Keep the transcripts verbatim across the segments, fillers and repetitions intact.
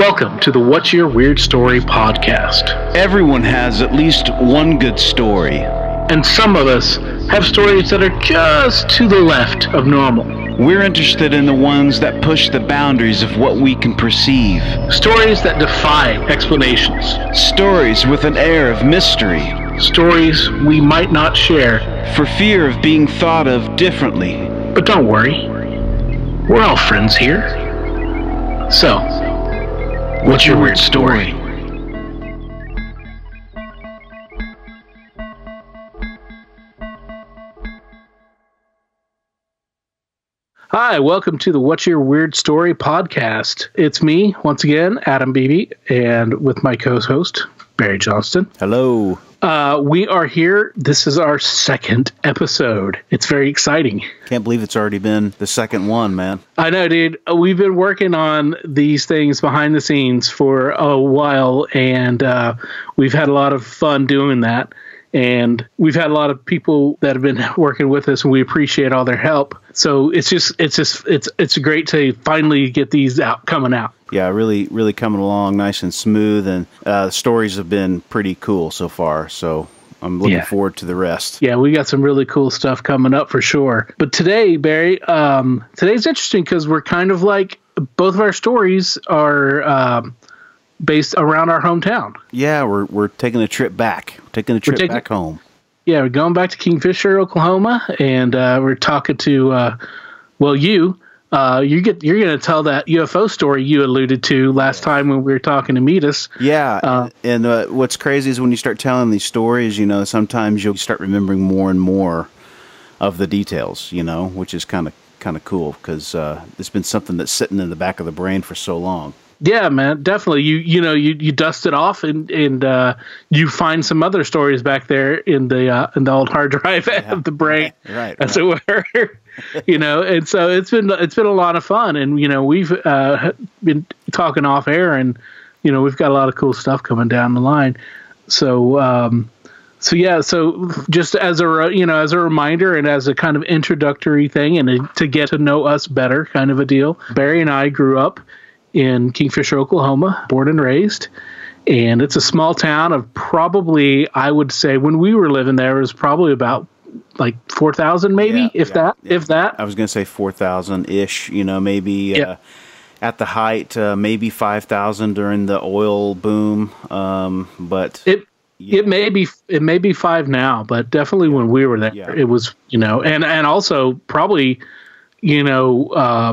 Welcome to the What's Your Weird Story podcast. Everyone has at least one good story. And some of us have stories that are just to the left of normal. We're interested in the ones that push the boundaries of what we can perceive. Stories that defy explanations. Stories with an air of mystery. Stories we might not share for fear of being thought of differently. But don't worry, we're all friends here. So, what's your weird story? Hi, welcome to the What's Your Weird Story podcast. It's me, once again, Adam Beebe, and with my co-host, Barry Johnston. Hello. Uh, we are here. This is our second episode. It's very exciting. Can't believe it's already been the second one, man. I know, dude. We've been working on these things behind the scenes for a while, and uh, we've had a lot of fun doing that. And we've had a lot of people that have been working with us, and we appreciate all their help. So it's just, it's just, it's, it's great to finally get these out, coming out. Yeah, really, really coming along nice and smooth, and uh, the stories have been pretty cool so far. So I'm looking yeah. forward to the rest. Yeah, we got some really cool stuff coming up for sure. But today, Barry, um, today's interesting because we're kind of like, both of our stories are um, based around our hometown. Yeah, we're we're taking a trip back. We're taking a trip taking, back home. Yeah, we're going back to Kingfisher, Oklahoma, and uh, we're talking to, uh, well, you. Uh, you get you're going to tell that U F O story you alluded to last time when we were talking to meet us. Yeah, uh, and uh, what's crazy is when you start telling these stories, you know, sometimes you'll start remembering more and more of the details, you know, which is kind of kind of cool because uh, it's been something that's sitting in the back of the brain for so long. Yeah, man, definitely. You you know you, you dust it off and and uh, you find some other stories back there in the uh, in the old hard drive yeah, of the brain, right? right as right. it were. You know, and so it's been it's been a lot of fun, and you know we've uh, been talking off air, and you know we've got a lot of cool stuff coming down the line. So um, so yeah, so just as a you know as a reminder and as a kind of introductory thing, and a, to get to know us better, kind of a deal. Barry and I grew up in Kingfisher, Oklahoma, born and raised. And it's a small town of probably, I would say, when we were living there, it was probably about like four thousand maybe, yeah, if yeah, that, yeah. if that. I was going to say four thousand-ish, you know, maybe yeah. uh, at the height, uh, maybe five thousand during the oil boom. Um, but it yeah. it may be it may be five now, but definitely yeah. when we were there, yeah. it was, you know, and, and also probably, you know, uh,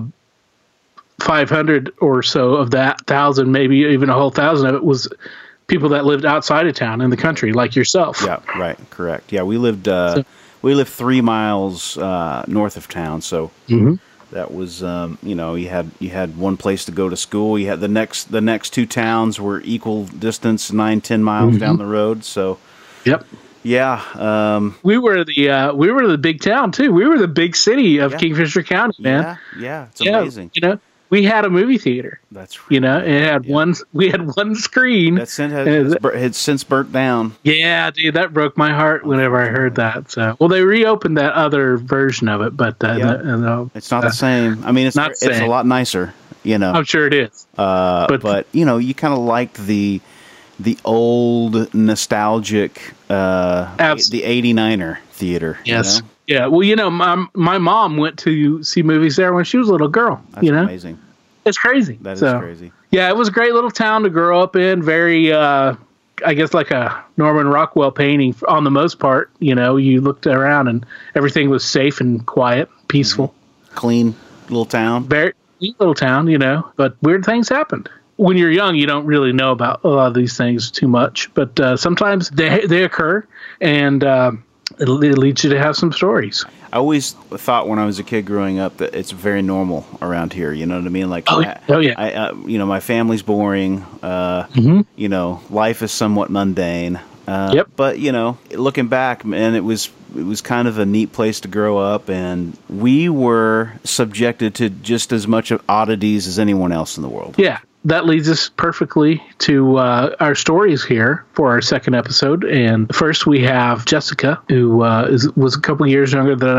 five hundred or so of that thousand, maybe even a whole thousand of it was people that lived outside of town in the country, like yourself. Yeah, right, correct. Yeah, we lived uh, so, we lived three miles uh, north of town, so mm-hmm. that was um, you know you had you had one place to go to school. You had the next the next two towns were equal distance, nine ten miles mm-hmm. down the road. So, yep. Yeah, um, we were the uh, we were the big town too. We were the big city of yeah. Kingfisher County, man. Yeah, yeah, it's yeah, amazing. You know. We had a movie theater. That's right. You know, it had yeah. one. We had one screen. That since has, had since burnt down. Yeah, dude, that broke my heart whenever I heard that. So, well, they reopened that other version of it, but uh, yeah. the, uh, it's not uh, the same. I mean, it's not it's a lot nicer. You know, I'm sure it is. Uh, but, but you know, you kind of liked the the old nostalgic uh, the eighty-niner theater. Yes. You know? Yeah, well, you know, my my mom went to see movies there when she was a little girl. That's you know, amazing. It's crazy. That so, is crazy. Yeah, it was a great little town to grow up in. Very, uh, I guess, like a Norman Rockwell painting on the most part. You know, you looked around and everything was safe and quiet, peaceful, mm-hmm. clean little town. Very neat little town, you know. But weird things happened. When you're young, you don't really know about a lot of these things too much, but uh, sometimes they they occur, and uh, it, it leads you to have some stories. I always thought when I was a kid growing up that it's very normal around here. You know what I mean? Like, oh, I, oh yeah. I, uh, you know, my family's boring. Uh, mm-hmm. You know, life is somewhat mundane. Uh, yep. But you know, looking back, man, it was it was kind of a neat place to grow up, and we were subjected to just as much of oddities as anyone else in the world. Yeah. That leads us perfectly to uh, our stories here for our second episode. And first we have Jessica, who uh, is, was a couple years younger than us,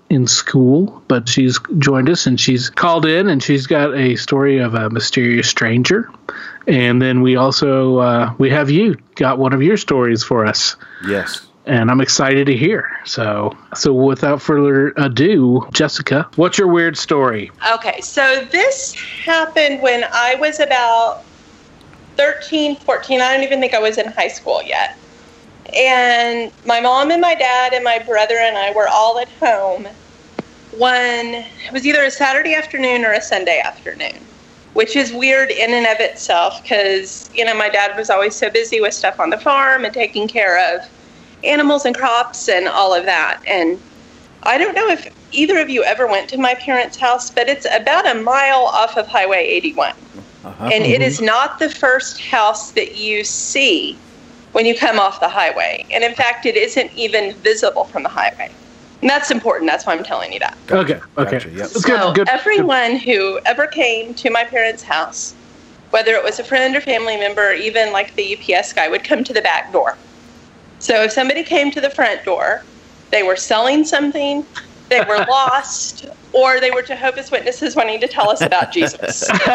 in school, but she's joined us and she's called in and she's got a story of a mysterious stranger. And then we also, uh, we have you got one of your stories for us. Yes. And I'm excited to hear. So, so without further ado, Jessica, what's your weird story? Okay, so this happened when I was about thirteen, fourteen. I don't even think I was in high school yet. And my mom and my dad and my brother and I were all at home when it was either a Saturday afternoon or a Sunday afternoon, which is weird in and of itself because, you know, my dad was always so busy with stuff on the farm and taking care of animals and crops and all of that. And I don't know if either of you ever went to my parents' house, but it's about a mile off of Highway eighty-one. Uh-huh. And it is not the first house that you see when you come off the highway. And in fact, it isn't even visible from the highway. And that's important. That's why I'm telling you that. Okay. Okay. Gotcha, yep. So good, good, everyone good. who ever came to my parents' house, whether it was a friend or family member, or even like the U P S guy, would come to the back door. So if somebody came to the front door, they were selling something, they were lost, or they were Jehovah's Witnesses wanting to tell us about Jesus.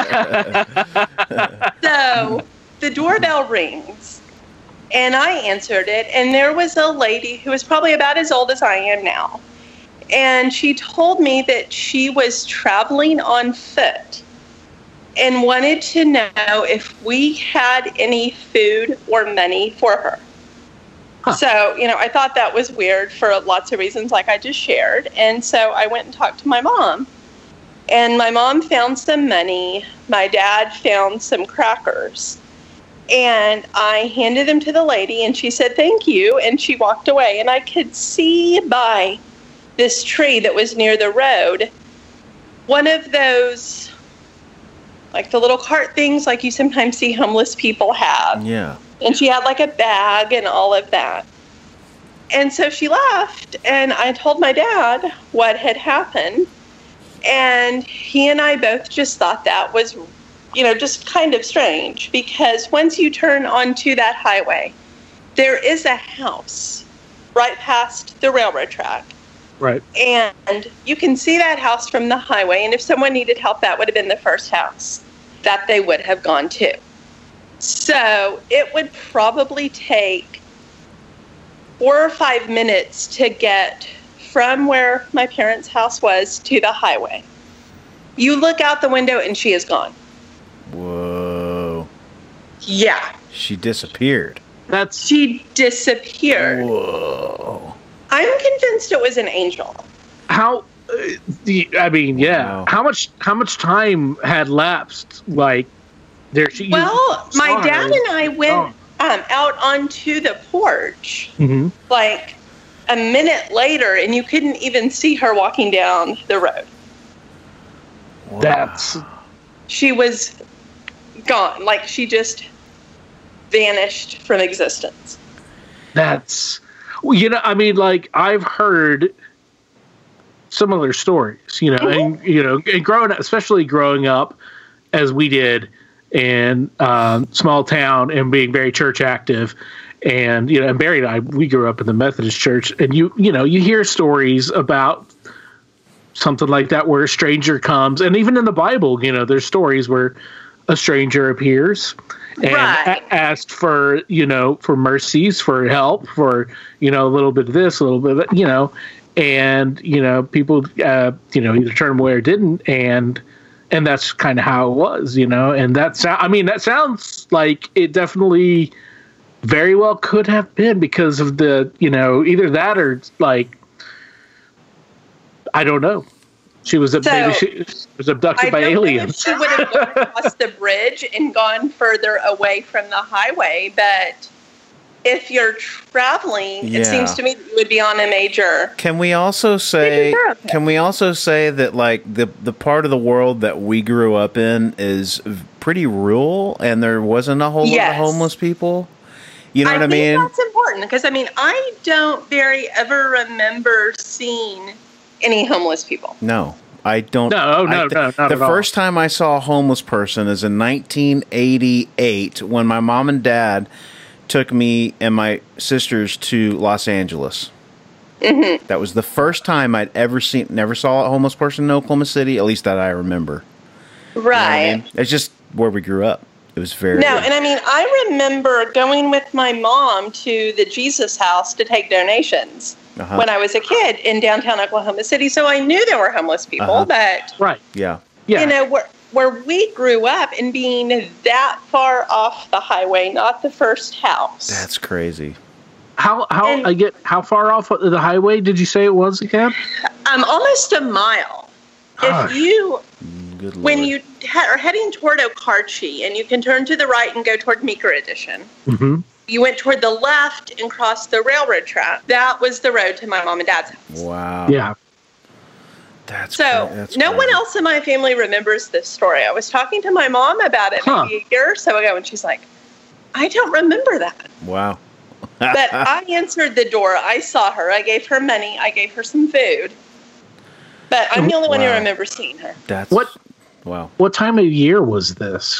So the doorbell rings, and I answered it, and there was a lady who was probably about as old as I am now. And she told me that she was traveling on foot and wanted to know if we had any food or money for her. Huh. So, you know, I thought that was weird for lots of reasons, like I just shared. And so I went and talked to my mom. And my mom found some money. My dad found some crackers. And I handed them to the lady, and she said, thank you. And she walked away. And I could see by this tree that was near the road one of those, like the little cart things like you sometimes see homeless people have. Yeah. And she had like a bag and all of that. And so she left, and I told my dad what had happened. And he and I both just thought that was, you know, just kind of strange, because once you turn onto that highway, there is a house right past the railroad track. Right. And you can see that house from the highway. And if someone needed help, that would have been the first house that they would have gone to. So it would probably take four or five minutes to get from where my parents' house was to the highway. You look out the window and she is gone. Whoa. Yeah. She disappeared. That's She disappeared. Whoa. I'm convinced it was an angel. how. Uh, the, I mean, yeah. Wow. How much? How much time had lapsed? Like, there. She, Well, you my saw her. dad and I went Oh. um, out onto the porch Mhm. like a minute later, and you couldn't even see her walking down the road. Wow. That's She was gone. Like, she just vanished from existence. that's. Well, you know, I mean, like, I've heard similar stories. You know, Mm-hmm. and you know, and growing up, especially growing up as we did in um, small town and being very church active. And, you know, and Barry and I, we grew up in the Methodist church, and you, you know, you hear stories about something like that where a stranger comes, and even in the Bible, you know, there's stories where a stranger appears and Right. a- asked for, you know, for mercies, for help, for, you know, a little bit of this, a little bit of that, you know, and, you know, people, uh, you know, either turned away or didn't. And, and that's kind of how it was, you know, and that's, I mean, that sounds like it definitely very well could have been because of the, you know, either that or like, I don't know. She was, So, maybe she was abducted I by don't know if aliens. she would have gone across the bridge and gone further away from the highway, but if you're traveling, Yeah. it seems to me that you would be on a major. Can we also say? Major thoroughfare. Can we also say that like the the part of the world that we grew up in is pretty rural, and there wasn't a whole lot Yes. of homeless people. You know I what I think mean? that's important because, I mean, I don't very ever remember seeing any homeless people. No, I don't. No, no, I, no, not The at all. first time I saw a homeless person is in nineteen eighty-eight when my mom and dad took me and my sisters to Los Angeles. Mm-hmm. That was the first time I'd ever seen, never saw a homeless person in Oklahoma City, at least that I remember. Right. You know what I mean? It's just where we grew up. It was very... No, and I mean, I remember going with my mom to the Jesus House to take donations uh-huh. when I was a kid in downtown Oklahoma City. So I knew there were homeless people, uh-huh. but... Right. Yeah. Yeah. You know, where, where we grew up and being that far off the highway, not the first house. That's crazy. How how And- I get how far off the highway did you say it was again? Um, almost a mile. Gosh. If you... Good When Lord. you ha- are heading toward Okarchi, and you can turn to the right and go toward Meeker Edition, Mm-hmm. you went toward the left and crossed the railroad track. That was the road to my mom and dad's house. Wow. Yeah. That's So cra- that's no crazy. one else in my family remembers this story. I was talking to my mom about it Huh. maybe a year or so ago, and she's like, I don't remember that. Wow. But I answered the door. I saw her. I gave her money. I gave her some food. But I'm the only one who Wow. remembers seeing her. That's... What Wow. what time of year was this?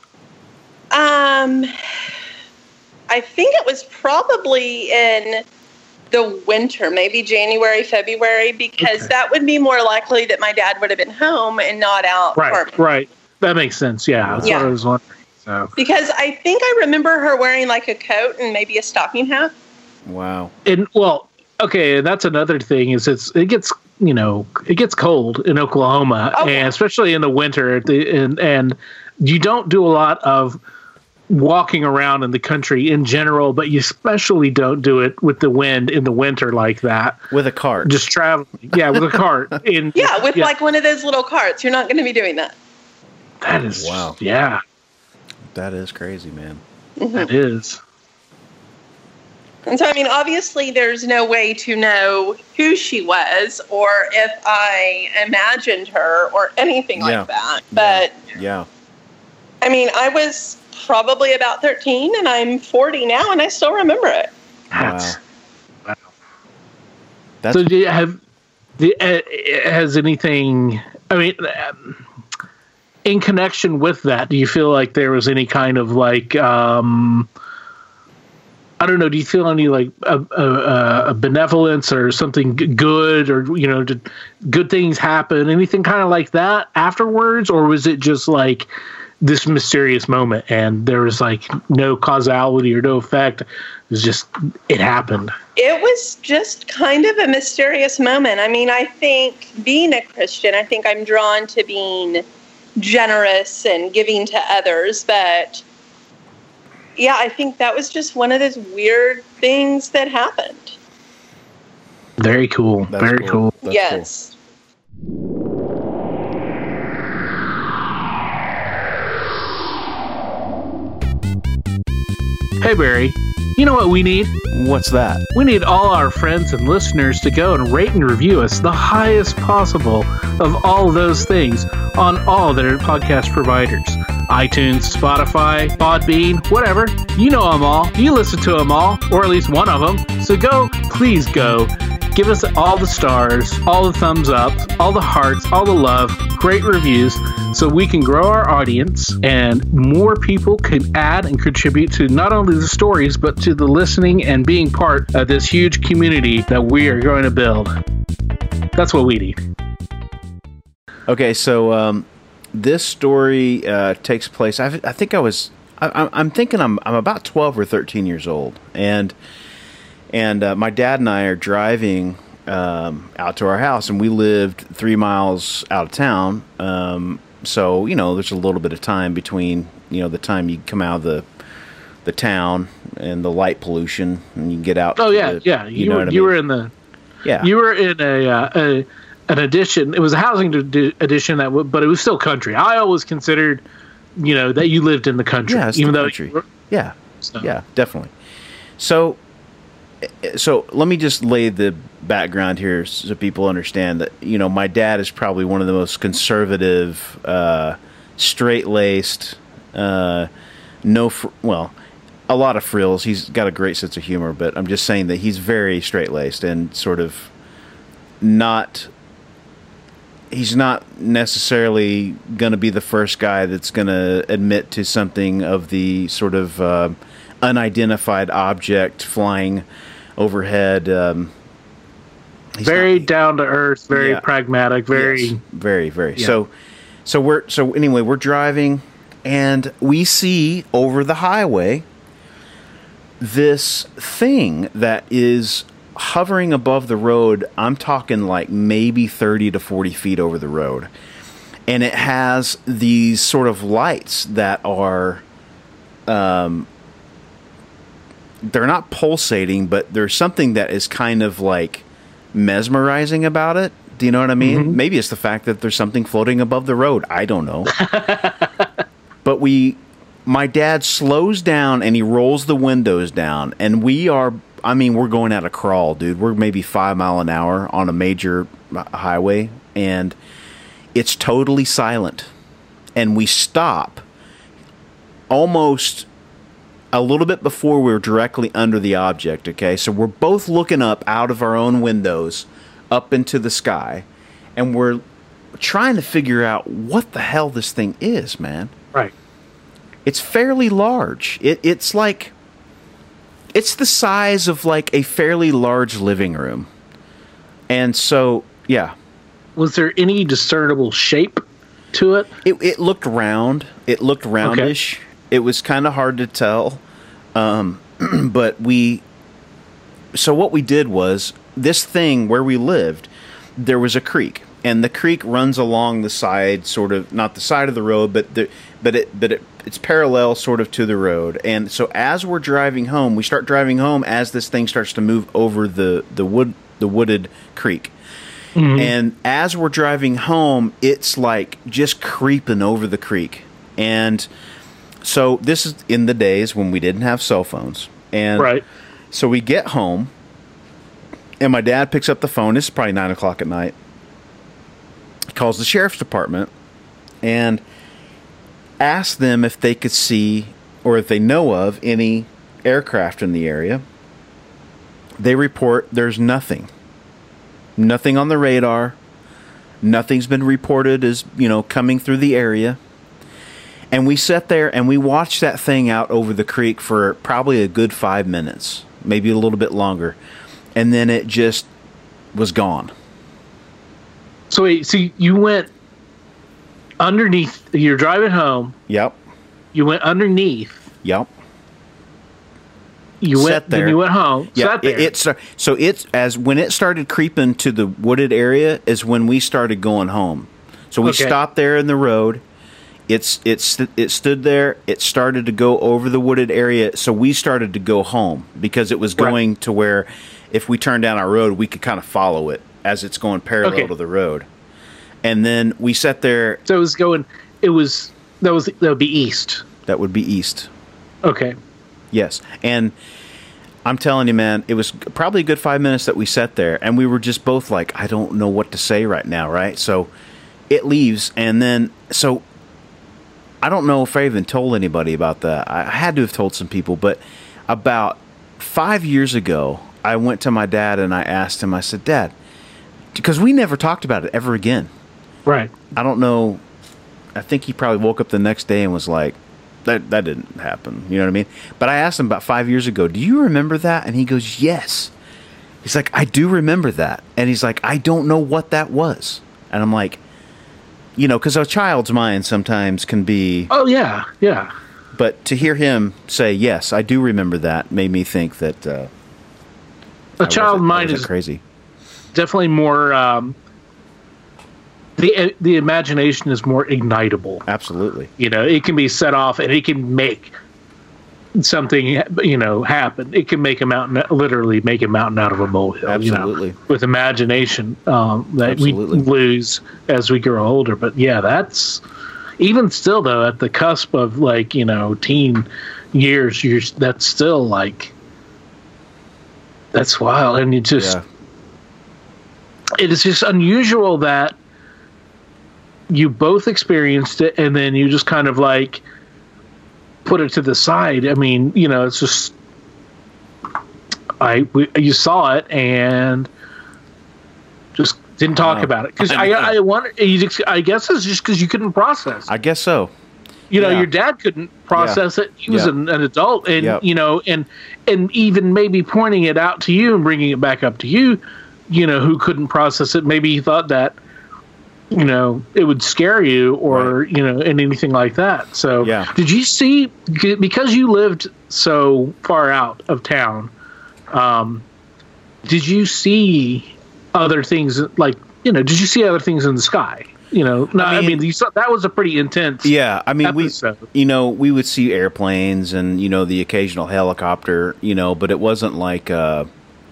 Um, I think it was probably in the winter, maybe January, February, because Okay. that would be more likely that my dad would have been home and not out Right. farming. Right. That makes sense. Yeah. That's Yeah. what I was wondering. So Because I think I remember her wearing like a coat and maybe a stocking hat. Wow. and well, okay, that's another thing is it's it gets you know it gets cold in Oklahoma, Oh, and yeah. especially in the winter. at the- And and you don't do a lot of walking around in the country in general, but you especially don't do it with the wind in the winter like that. With a cart. Just traveling, yeah, with a cart. In Yeah, with like one of those little carts. You're not going to be doing that. that is Wow. Yeah, That is crazy, man. that is. And so, I mean, obviously, there's no way to know who she was or if I imagined her or anything Yeah. like that. But, Yeah. I mean, I was probably about thirteen, and I'm forty now, and I still remember it. That's, Wow. That's So do you have the uh, has anything? I mean, um, in connection with that, do you feel like there was any kind of like um, I don't know? Do you feel any like a, a, a benevolence or something g- good, or you know, did good things happen? Anything kind of like that afterwards, or was it just like this mysterious moment and there was like no causality or no effect? It was just it happened. It was just kind of a mysterious moment. I mean, I think being a Christian, I think I'm drawn to being generous and giving to others. But yeah, I think that was just one of those weird things that happened. Very cool. That's Very cool. cool. That's Yes. Hey, Barry, you know what we need? What's that? We need all our friends and listeners to go and rate and review us the highest possible of all those things on all their podcast providers. iTunes, Spotify, Podbean, whatever. You know them all. You listen to them all, or at least one of them. So go, please go. Give us all the stars, all the thumbs up, all the hearts, all the love, great reviews, so we can grow our audience and more people can add and contribute to not only the stories, but to the listening and being part of this huge community that we are going to build. That's what we need. Okay, so um, this story uh, takes place. I, I think I was. I, I'm thinking I'm. I'm about twelve or thirteen years old, and and uh, my dad and I are driving um, out to our house, and we lived three miles out of town. Um, so you know, there's a little bit of time between you know the time you come out of the the town and the light pollution, and you get out. Oh to yeah, the- yeah. You, know were, what I you mean? were in the Yeah. you were in a, uh, a an addition. It was a housing d- addition that, w- but it was still country. I always considered, you know, that you lived in the country, Yeah, it's even the though country. you were- Yeah. so. Yeah, definitely. So, so let me just lay the background here so people understand that, you know, my dad is probably one of the most conservative, uh, straight-laced, uh, no, fr- well, a lot of frills. He's got a great sense of humor, but I'm just saying that he's very straight-laced and sort of not, he's not necessarily going to be the first guy that's going to admit to something of the sort of uh, unidentified object flying overhead, um, He's very not, down to earth, very yeah. pragmatic, very, yes, very, very. Yeah. So, so we're so anyway, we're driving, and we see over the highway this thing that is hovering above the road. I'm talking like maybe thirty to forty feet over the road. And it has these sort of lights that are, um, they're not pulsating, but there's something that is kind of like mesmerizing about it. Do you know what I mean? Mm-hmm. Maybe it's the fact that there's something floating above the road. I don't know. But we, my dad slows down and he rolls the windows down, and we are, I mean, we're going at a crawl, dude. We're maybe five mile an hour on a major highway, and it's totally silent. And we stop almost a little bit before we're directly under the object, okay? So we're both looking up out of our own windows up into the sky, and we're trying to figure out what the hell this thing is, man. Right. It's fairly large. It, it's like, it's the size of like a fairly large living room. And so, yeah. Was there any discernible shape to it? It, it looked round. It looked roundish. Okay. It was kind of hard to tell. Um, but we, so what we did was, this thing where we lived, there was a creek. And the creek runs along the side, sort of, not the side of the road, but the, but it, but it, it's parallel sort of to the road. And so as we're driving home, we start driving home as this thing starts to move over the, the wood, the wooded creek. Mm-hmm. And as we're driving home, it's like just creeping over the creek. And so this is in the days when we didn't have cell phones. And right. So we get home, and my dad picks up the phone. It's probably nine o'clock at night. Calls the sheriff's department and asks them if they could see or if they know of any aircraft in the area. They report there's nothing. Nothing on the radar. Nothing's been reported as, you know, coming through the area. And we sat there and we watched that thing out over the creek for probably a good five minutes, maybe a little bit longer. And then it just was gone. So wait, so you went underneath, you're driving home. Yep. You went underneath. Yep. You went, Sat there. Then you went home. Yeah, Sat there. It, it's so it's as when it started creeping to the wooded area is when we started going home. So we okay. stopped there in the road. It's it's it stood there. It started to go over the wooded area. So we started to go home because it was going right. to where if we turned down our road, we could kind of follow it as it's going parallel okay. to the road. And then we sat there. So it was going. It was that was that would be east. That would be east. Okay. Yes, and I'm telling you, man, it was probably a good five minutes that we sat there, and we were just both like, I don't know what to say right now, right? So it leaves, and then, so I don't know if I even told anybody about that. I had to have told some people, but about five years ago, I went to my dad and I asked him, I said, Dad, because we never talked about it ever again. Right. I don't know. I think he probably woke up the next day and was like, That that didn't happen. You know what I mean? But I asked him about five years ago, do you remember that? And he goes, yes. He's like, I do remember that. And he's like, I don't know what that was. And I'm like, you know, because a child's mind sometimes can be... Oh, yeah, yeah. But to hear him say, yes, I do remember that, made me think that... Uh, a child mind is crazy. Definitely more... Um, The the imagination is more ignitable. Absolutely. You know, it can be set off and it can make something, you know, happen. It can make a mountain, literally make a mountain out of a molehill. Absolutely. You know, with imagination um, that Absolutely. we lose as we grow older. But yeah, that's, even still though, at the cusp of like, you know, teen years, you're, that's still like, that's wild. And you just, yeah. It is just unusual that you both experienced it and then you just kind of like put it to the side. I mean, you know, it's just, I, we, you saw it and just didn't talk wow. about it. Cause I, I, I wonder, I guess it's just cause you couldn't process it. I guess so. You know, yeah. your dad couldn't process yeah. it. He was yeah. an, an adult and, yeah. you know, and, and even maybe pointing it out to you and bringing it back up to you, you know, who couldn't process it. Maybe he thought that, you know, it would scare you or, right. you know, and anything like that. So yeah. Did you see, because you lived so far out of town, um, did you see other things like, you know, did you see other things in the sky? You know, no, I mean, I mean you saw, that was a pretty intense Yeah, I mean, episode. we, you know, we would see airplanes and, you know, the occasional helicopter, you know, but it wasn't like, uh,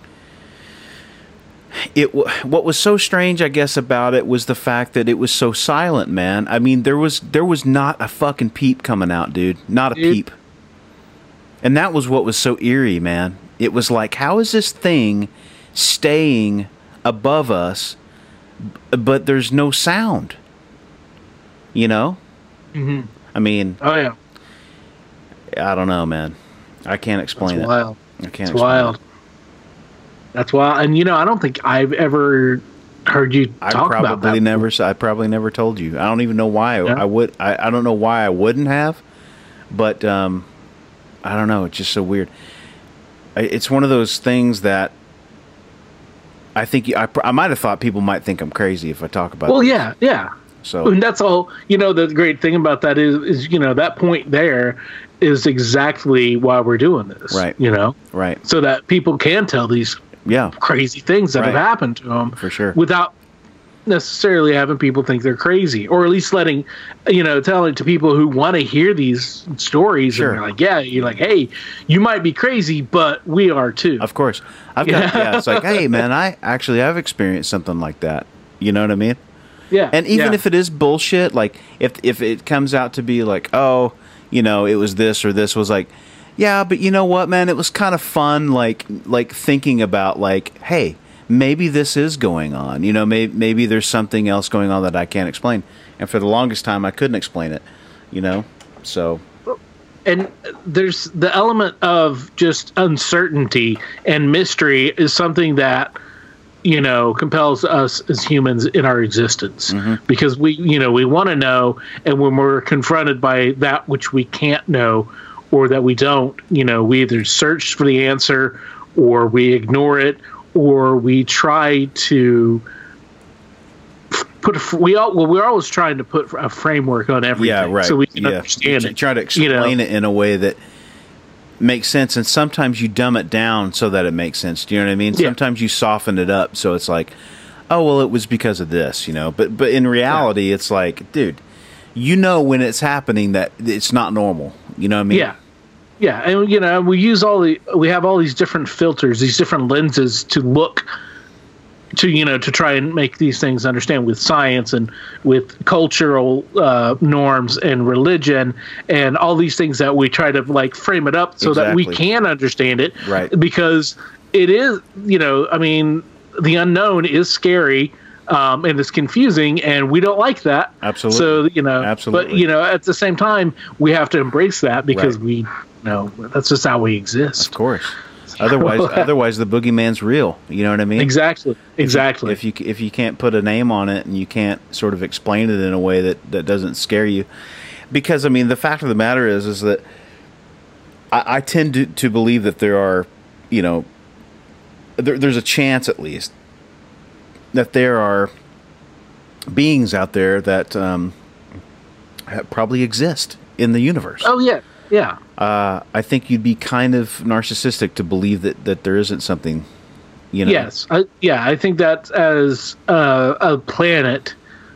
it. What was so strange, I guess, about it was the fact that it was so silent, man. I mean, there was, there was not a fucking peep coming out, dude. Not a dude. peep. And that was what was so eerie, man. It was like, how is this thing staying above us, but there's no sound, you know? Mm-hmm. I mean, oh yeah, I don't know, man. I can't explain That's it. Wild. I can't. It's explain wild. It. That's wild. And you know, I don't think I've ever heard you I talk probably about that. Never. I probably never told you. I don't even know why yeah. I would. I, I don't know why I wouldn't have, but um, I don't know. It's just so weird. It's one of those things that I think I, I might have thought people might think I'm crazy if I talk about. Well, this. yeah, yeah. So and that's all. You know, the great thing about that is, is you know, that point there is exactly why we're doing this. Right. You know. Right. So that people can tell these yeah crazy things that right. have happened to them for sure without necessarily having people think they're crazy, or at least letting, you know, telling to people who want to hear these stories sure. and they're like, yeah, you're like, hey, you might be crazy, but we are too. Of course. I've got, yeah. yeah, it's like, hey man, I actually have experienced something like that. You know what I mean? Yeah. And even yeah. if it is bullshit, like if, if it comes out to be like, oh, you know, it was this or this was like, yeah, but you know what, man, it was kind of fun. Like, like thinking about like, hey, maybe this is going on, you know, maybe, maybe there's something else going on that I can't explain. And for the longest time, I couldn't explain it, you know, so. And there's the element of just uncertainty and mystery is something that, you know, compels us as humans in our existence mm-hmm. because we, you know, we want to know. And when we're confronted by that which we can't know or that we don't, you know, we either search for the answer or we ignore it, or we try to put a, we all well we're always trying to put a framework on everything, yeah, right. so we can yeah. understand you it. Try to explain you know? it in a way that makes sense, and sometimes you dumb it down so that it makes sense. Do you know what I mean? Yeah. Sometimes you soften it up so it's like, oh well, it was because of this, you know. But but in reality, yeah. it's like, dude, you know when it's happening that it's not normal. You know what I mean? Yeah. Yeah, and you know, we use all the we have all these different filters, these different lenses to look to, you know, to try and make these things understand with science and with cultural uh, norms and religion and all these things that we try to like frame it up so exactly. that we can understand it. Right. Because it is, you know, I mean, the unknown is scary. Um, and it's confusing, and we don't like that. Absolutely. So, you know, Absolutely. but, you know, at the same time, we have to embrace that because right. we know that's just how we exist. Of course. Otherwise, otherwise the boogeyman's real. You know what I mean? Exactly. Exactly. If you, if you if you can't put a name on it and you can't sort of explain it in a way that, that doesn't scare you, because I mean the fact of the matter is is that I, I tend to, to believe that there are, you know, there, there's a chance at least that there are beings out there that um, probably exist in the universe. Oh yeah, yeah. Uh, I think you'd be kind of narcissistic to believe that, that there isn't something, you know. Yes, I, yeah. I think that as uh, a planet,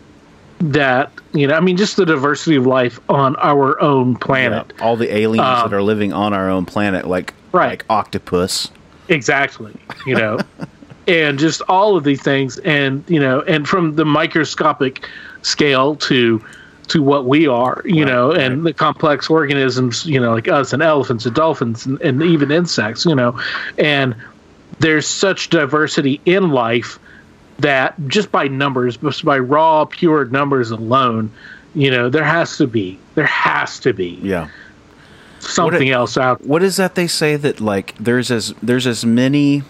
that you know, I mean, just the diversity of life on our own planet. Yeah, all the aliens um, that are living on our own planet, like right. like octopus. Exactly. You know. And just all of these things, and you know, and from the microscopic scale to to what we are, you right, know, and right. the complex organisms, you know, like us and elephants and dolphins and, and even insects, you know, and there's such diversity in life that just by numbers, just by raw, pure numbers alone, you know, there has to be, there has to be, yeah, something it, else out. What is that they say that like there's as there's as many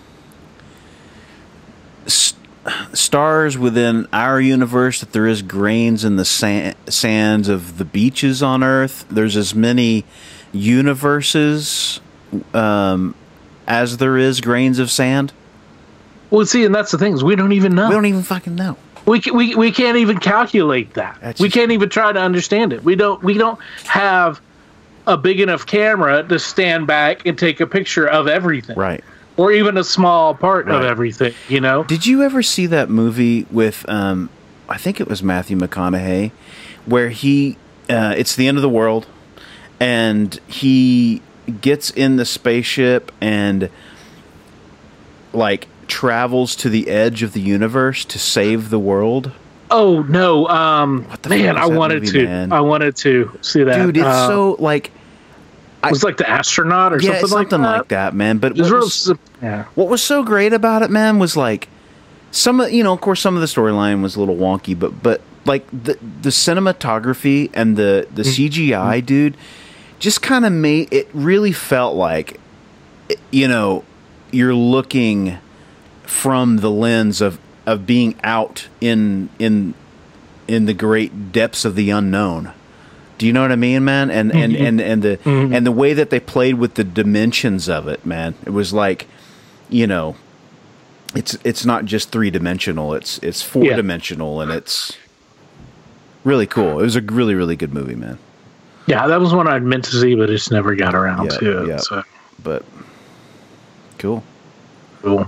stars within our universe that there is grains in the sand, sands of the beaches on Earth? There's as many universes um, as there is grains of sand. Well, see, and that's the thing is we don't even know. We don't even fucking know. We, we, we can't even calculate that. That's we just- can't even try to understand it. We don't we don't have a big enough camera to stand back and take a picture of everything. Right. Or even a small part Right. of everything, you know? Did you ever see that movie with, um, I think it was Matthew McConaughey, where he, uh, it's the end of the world, and he gets in the spaceship and, like, travels to the edge of the universe to save the world? Oh no, um, What the man, fuck I is that wanted movie, to. man? I wanted to see that. Dude, it's Uh, so, like... it was like the astronaut or Yeah, something, something like like that. that, man. But It was what real, was, sim- yeah. what was so great about it, man, was like some of you know, of course, some of the storyline was a little wonky, but but like the the cinematography and the the C G I, dude, just kind of made it really felt like, you know, you're looking from the lens of of being out in in in the great depths of the unknown. Do you know what I mean, man? And and, Mm-hmm. and, and the mm-hmm. and the way that they played with the dimensions of it, man. It was like, you know, it's it's not just three dimensional. It's it's four Yeah. dimensional, and it's really cool. It was a really really good movie, man. Yeah, that was one I'd meant to see, but just never got around Yeah, to it. yeah. So But cool. cool.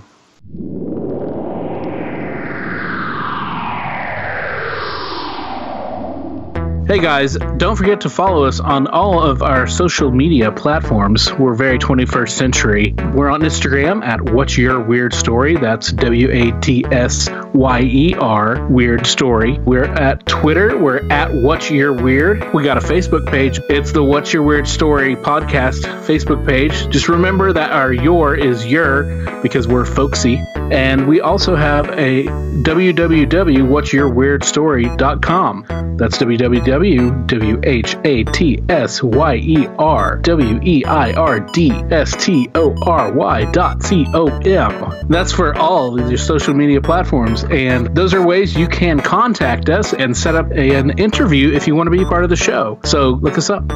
Hey guys, don't forget to follow us on all of our social media platforms. We're very twenty-first century. We're on Instagram at What's Your Weird Story. That's W A T S Y E R, Weird Story. We're at Twitter. We're at What's Your Weird. We got a Facebook page. It's the What's Your Weird Story podcast Facebook page. Just remember that our your is your because we're folksy. And we also have a w w w dot whats your weird story dot com. That's w w w dot w h a t s y e r w e i r d s t o r y dot com. That's for all of your social media platforms. And those are ways you can contact us and set up a, an interview if you want to be a part of the show. So look us up.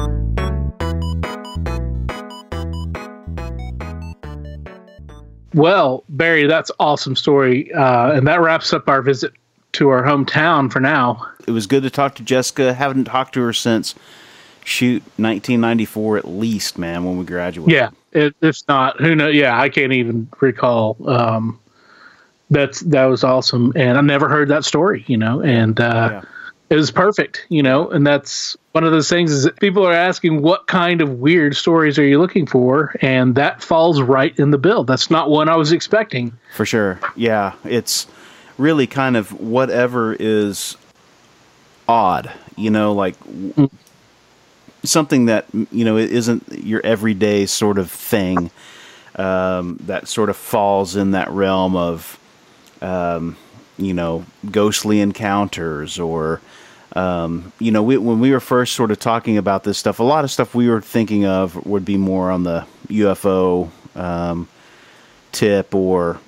Well, Barry, that's awesome story. Uh, and that wraps up our visit to our hometown for now. It was good to talk to Jessica. Haven't talked to her since, shoot, nineteen ninety-four at least, man, when we graduated. Yeah, it, it's not. Who knows? Yeah, I can't even recall. Um, that's that was awesome, and I never heard that story. You know, and uh, Yeah. it was perfect. You know, and that's one of those things is that people are asking what kind of weird stories are you looking for, and that falls right in the bill. That's not one I was expecting. For sure. Yeah, it's really kind of whatever is odd, you know, like w- something that, you know, it isn't your everyday sort of thing, um, that sort of falls in that realm of, um, you know, ghostly encounters or, um, you know, we, when we were first sort of talking about this stuff, a lot of stuff we were thinking of would be more on the U F O um, tip or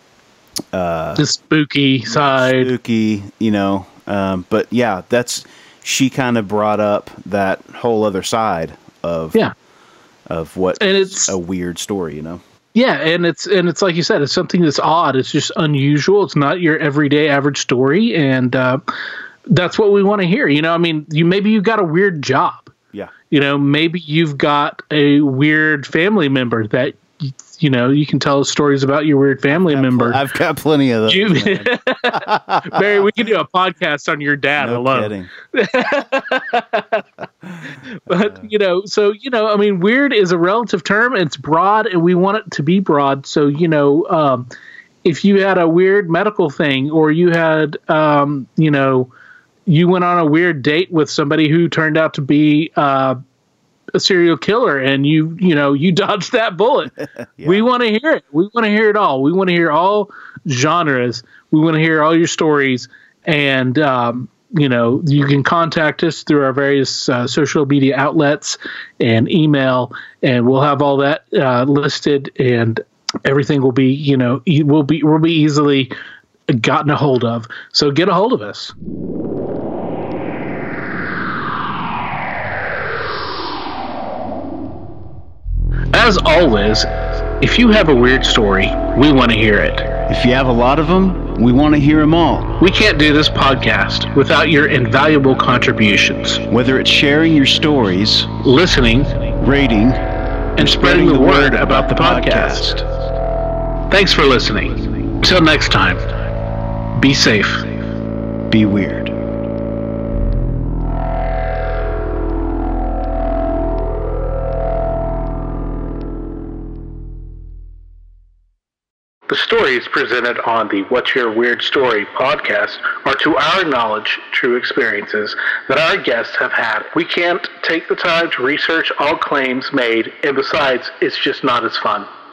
The spooky side. spooky, you know. Um, but yeah, that's she kind of brought up that whole other side of Yeah. of what And it's- a weird story, you know. Yeah, and it's and it's like you said, it's something that's odd. It's just unusual. It's not your everyday average story, and uh, that's what we want to hear. You know, I mean, you maybe you've got a weird job. Yeah, You know, maybe you've got a weird family member that you know you can tell us stories about your weird family member. I've got plenty of those. You- man. Barry, we can do a podcast on your dad No alone. kidding. But, you know, so, you know, I mean, weird is a relative term. It's broad, and we want it to be broad. So, you know, um, if you had a weird medical thing or you had, um, you know, you went on a weird date with somebody who turned out to be uh, a serial killer and you, you know, you dodged that bullet. Yeah. We want to hear it. We want to hear it all. We want to hear all genres. We want to hear all your stories. And, um, you know, you can contact us through our various uh, social media outlets and email, and we'll have all that uh, listed, and everything will be, you know, e- will be will be easily gotten a hold of. So get a hold of us. As always, if you have a weird story, we want to hear it. If you have a lot of them, we want to hear them all. We can't do this podcast without your invaluable contributions. Whether it's sharing your stories, listening, rating, and spreading the word about the podcast. Thanks for listening. Until next time, be safe. Be weird. The stories presented on the What's Your Weird Story podcast are, to our knowledge, true experiences that our guests have had. We can't take the time to research all claims made, and besides, it's just not as fun.